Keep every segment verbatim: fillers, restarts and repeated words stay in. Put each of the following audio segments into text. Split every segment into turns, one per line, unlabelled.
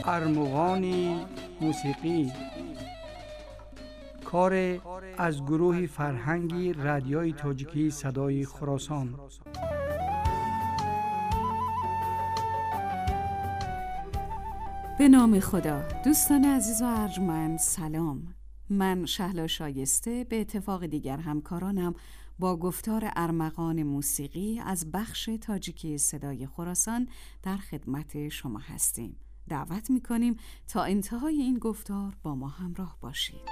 ارمغان موسیقی، کار از گروه فرهنگی رادیوی تاجیکی صدای خراسان.
به نام خدا. دوستان عزیز و ارجمند سلام. من شهلا شایسته به اتفاق دیگر همکارانم با گفتار ارمغان موسیقی از بخش تاجیکی صدای خراسان در خدمت شما هستیم. دعوت می‌کنیم تا انتهای این گفتار با ما همراه باشید.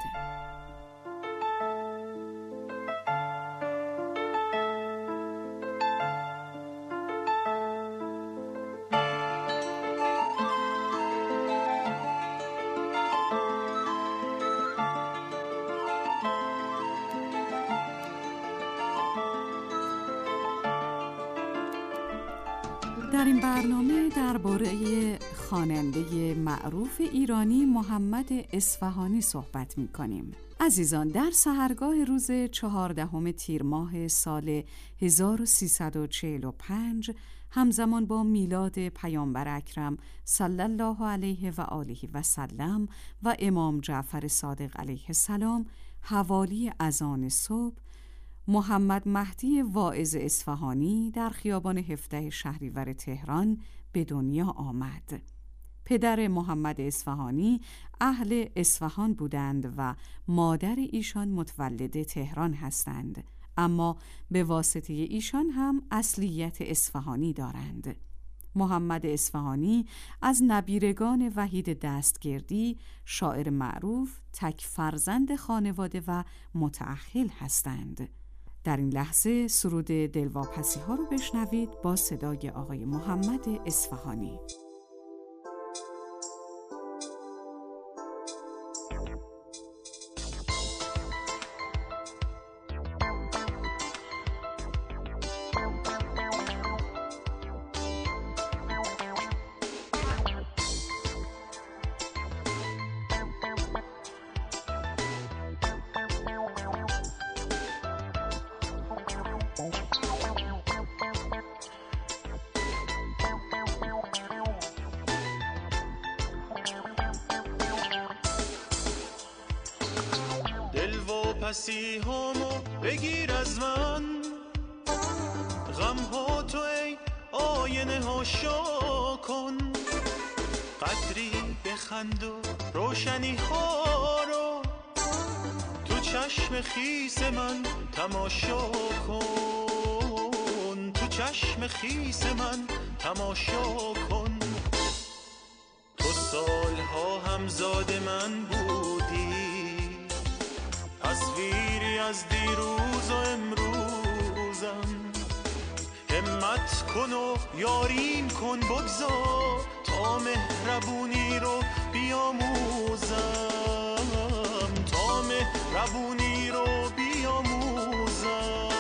در این برنامه درباره خواننده معروف ایرانی محمد اصفهانی صحبت می‌کنیم. عزیزان، در سحرگاه روز چهاردهم تیر ماه سال هزار و سیصد و چهل و پنج همزمان با میلاد پیامبر اکرم صلی الله علیه و آله و سلم و امام جعفر صادق علیه السلام، حوالی اذان صبح، محمد مهدی واعظ اصفهانی در خیابان هفده شهریور تهران به دنیا آمد. پدر محمد اصفهانی اهل اصفهان بودند و مادر ایشان متولد تهران هستند، اما به واسطه ایشان هم اصلیت اصفهانی دارند. محمد اصفهانی از نبیرگان وحید دستگردی، شاعر معروف، تک فرزند خانواده و متأهل هستند. در این لحظه سرود دلواپسی ها رو بشنوید با صدای آقای محمد اصفهانی.
پسی همو بگیر از من، غم ها تو ای آینه ها شا کن، قدری بخند و روشنی ها رو تو چشم خیس من تماشا کن، تو چشم خیس من تماشا کن. تو سالها همزاد من بودی، تصویری از دیروز و امروزم، همت کن و یاریم کن، بگذار تا مهربونی رو بیاموزم، تا مهربونی رو بیاموزم.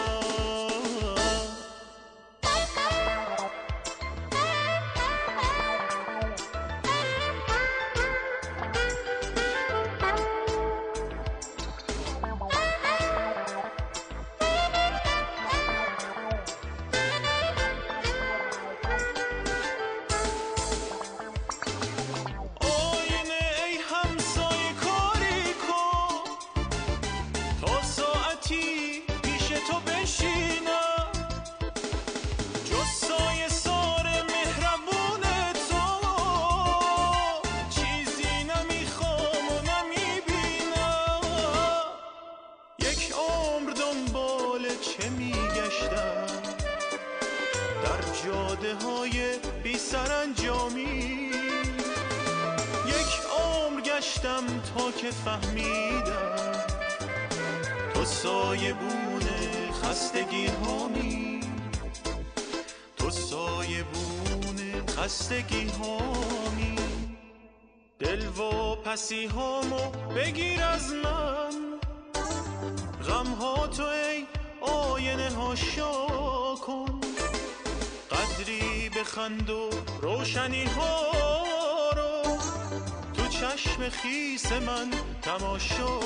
جاده های بی سرانجامی، یک عمر گشتم تا که فهمیدم تو سایبون خستگی هامی، تو سایبون خستگی هامی. دل و پسی هامو بگیر از من، غم ها تو ای آینه ها شا کن، قدری بخند و روشنی ها رو تو چشم خیس من تماشا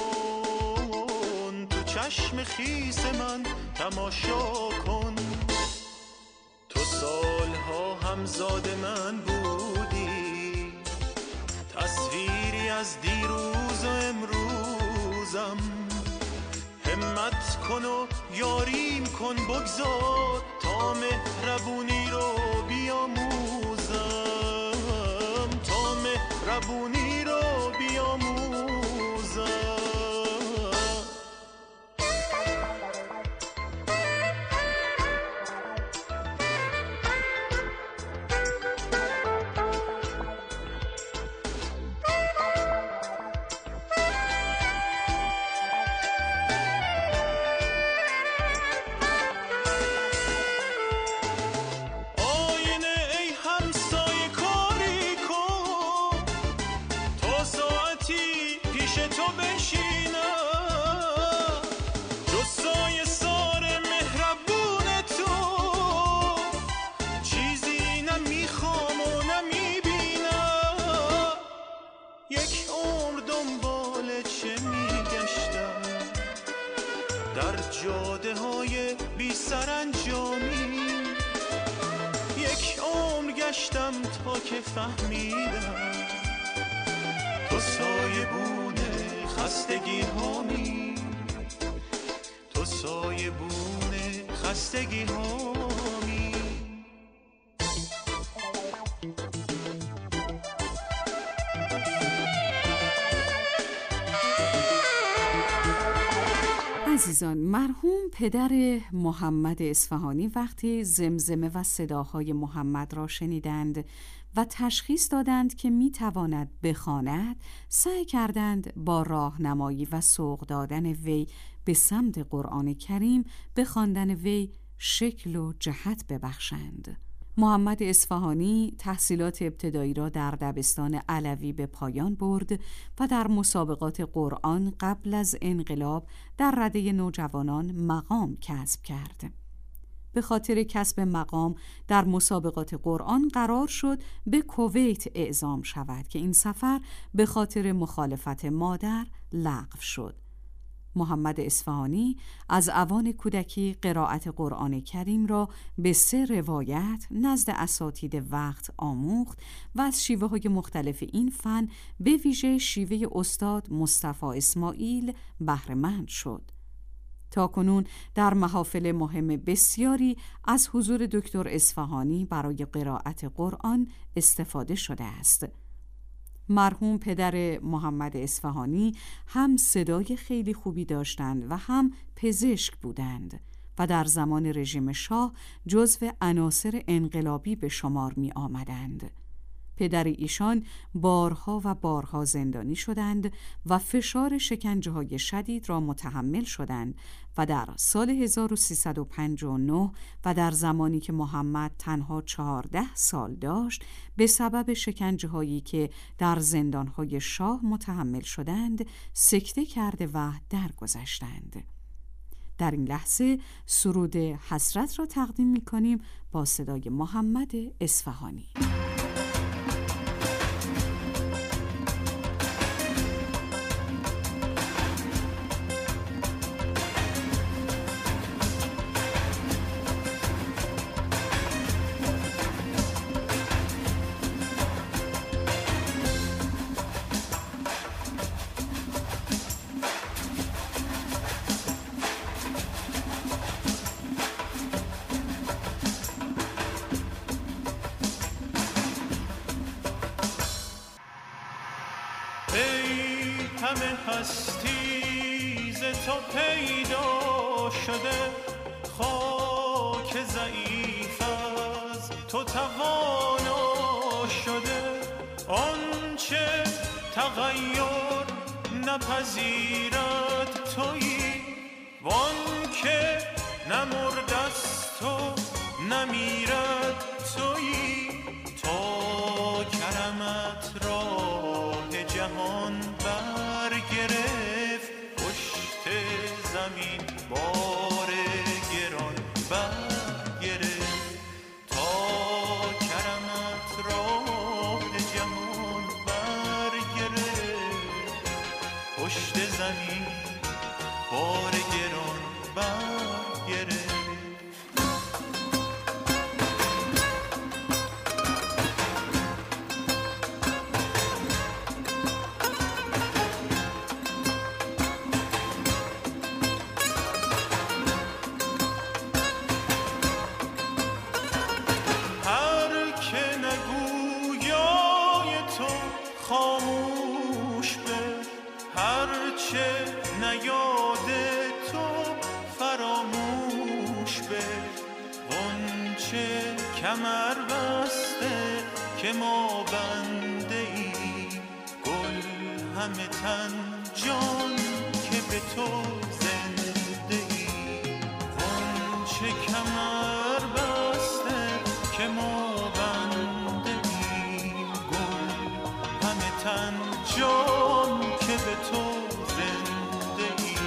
کن، تو چشم خیس من تماشا کن. تو سالها همزاد من بودی، تصویری از دیروز و امروزم. همت کن و یاریم کن بگذار تا مهربونی رو بیاموزم، تا مهربونی رو بیاموزم. تا که فهمیدم تو سایبون خستگی هامی، تو سایبون خستگی هامی.
عزیزان، مرحوم پدر محمد اصفهانی وقتی زمزمه و صداهای محمد را شنیدند و تشخیص دادند که میتواند بخواند، سعی کردند با راهنمایی و سوق دادن وی به سمت قرآن کریم به خواندن وی شکل و جهت ببخشند. محمد اصفهانی تحصیلات ابتدایی را در دبستان علوی به پایان برد و در مسابقات قرآن قبل از انقلاب در رده نوجوانان مقام کسب کرد. به خاطر کسب مقام در مسابقات قرآن قرار شد به کویت اعزام شود که این سفر به خاطر مخالفت مادر لغو شد. محمد اصفهانی از اوان کودکی قرائت قرآن کریم را به سه روایت نزد اساتید وقت آموخت و از شیوه های مختلف این فن به ویژه شیوه استاد مصطفی اسماعیل بهره مند شد. تاکنون در محافل مهم بسیاری از حضور دکتر اصفهانی برای قرائت قرآن استفاده شده است. مرحوم پدر محمد اصفهانی هم صدای خیلی خوبی داشتند و هم پزشک بودند و در زمان رژیم شاه جزو عناصر انقلابی به شمار می آمدند. پدر ایشان بارها و بارها زندانی شدند و فشار شکنجه‌های شدید را متحمل شدند و در سال هزار و سیصد و پنجاه و نه و در زمانی که محمد تنها چهارده سال داشت به سبب شکنجه‌هایی که در زندان‌های شاه متحمل شدند سکته کرده و درگذشتند. در این لحظه سرود حسرت را تقدیم می‌کنیم با صدای محمد اصفهانی.
همه هستی ز تو پیدا شده، خاک ضعیف از تو توانا شده. آنچه تغییر نپذیرد تویی، وانکه نمردست و نمیرد تویی. تا کرمت راه جهان برگرفت، پشت زمین بار گران برگرفت. تا کرمت راه جهان برگرفت، پشت زمین بار گران برگرفت. کمر بسته که ما بنده ای، گل همه تن جان که به تو زنده ای. غنچه کمر بسته که ما بنده ای، گل همه تن جان که به تو زنده ای.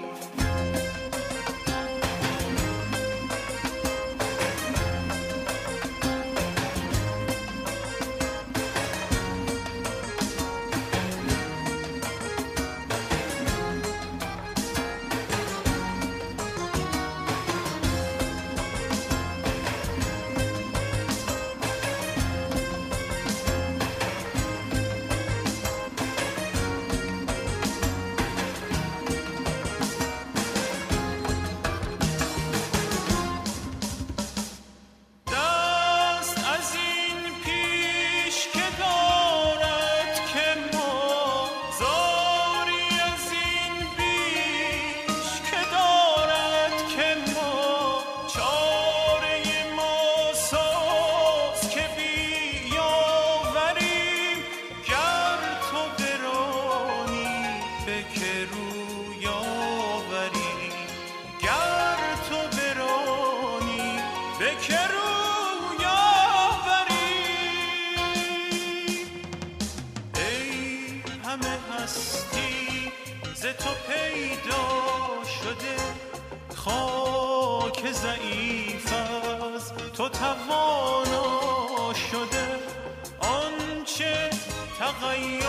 خاک ضعیف از تو توانا شده، آنچه تغییر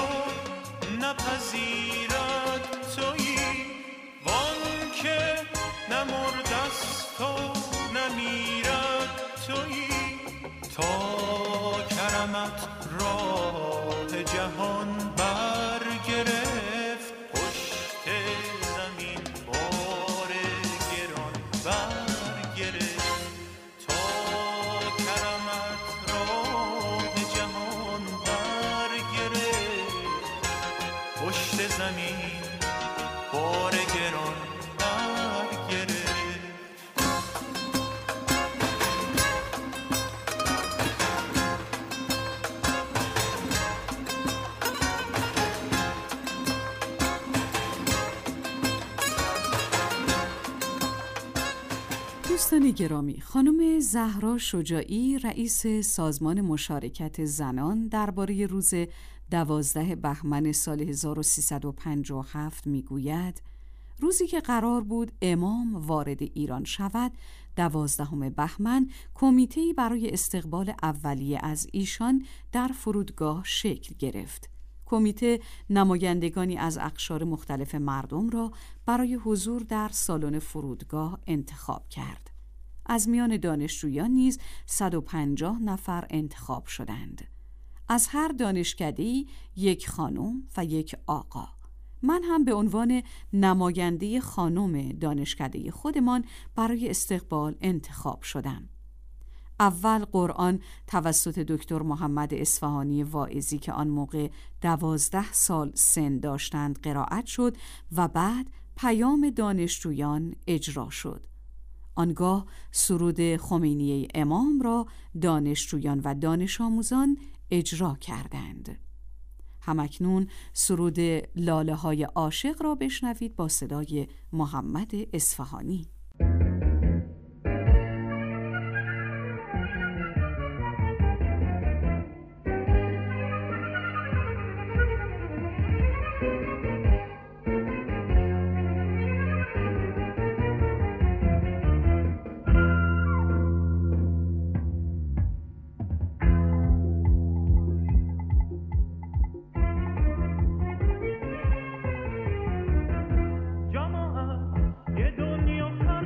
نپذیرد تویی، وانکه نمرده است و نمیرد تویی. تا کرمت راه جهان برگرفت، پشت زمین بار گران برگرفت. تا کرمت راه جهان برگرفت، پشت زمین بار گران برگرفت.
دوستان گرامی، خانم زهرا شجاعی رئیس سازمان مشارکت زنان درباره روز دوازده بهمن سال هزار و سیصد و پنجاه و هفت میگوید: روزی که قرار بود امام وارد ایران شود، دوازدهم بهمن، کمیته‌ای برای استقبال اولیه از ایشان در فرودگاه شکل گرفت. کمیته نمایندگانی از اقشار مختلف مردم را برای حضور در سالن فرودگاه انتخاب کرد. از میان دانشجویان نیز صد و پنجاه نفر انتخاب شدند. از هر دانشکده‌ای یک خانم و یک آقا. من هم به عنوان نماینده خانم دانشکده خودمان برای استقبال انتخاب شدم. اول قرآن توسط دکتر محمد اصفهانی واعظی که آن موقع دوازده سال سن داشتند قرائت شد و بعد پیام دانشجویان اجرا شد. آنگاه سرود خمینیه امام را دانشجویان و دانش آموزان اجرا کردند. همکنون سرود لاله های عاشق را بشنوید با صدای محمد اصفهانی.
یه دنیا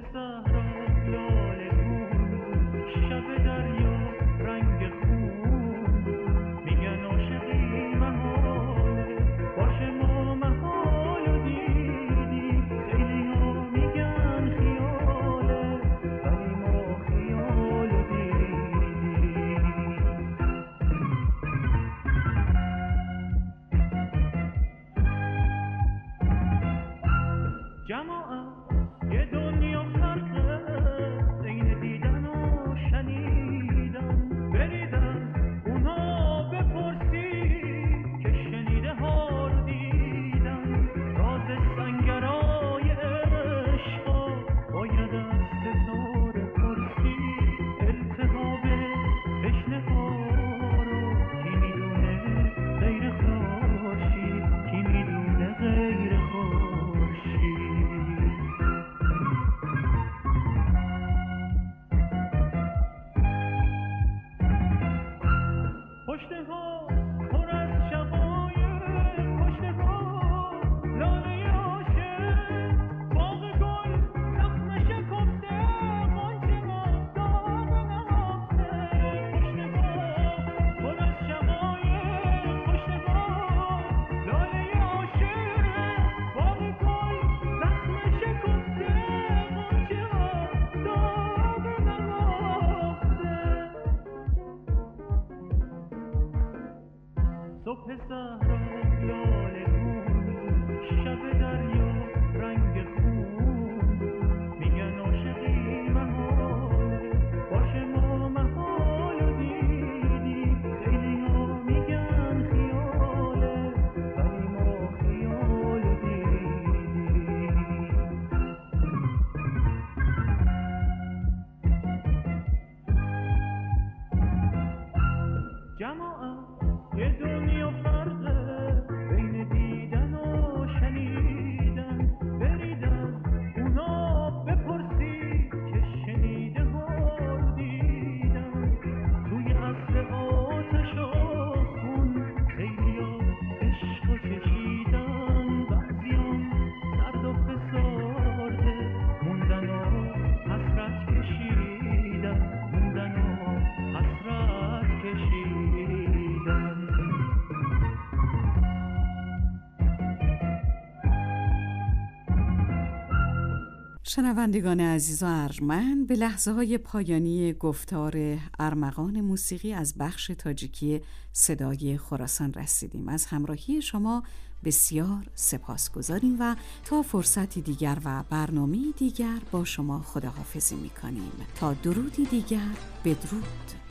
شنوندگان عزیز و ارجمند، به لحظه های پایانی گفتار ارمغان موسیقی از بخش تاجیکی صدای خراسان رسیدیم. از همراهی شما بسیار سپاسگزاریم و تا فرصتی دیگر و برنامه دیگر با شما خداحافظی می‌کنیم. تا درودی دیگر، بدرود.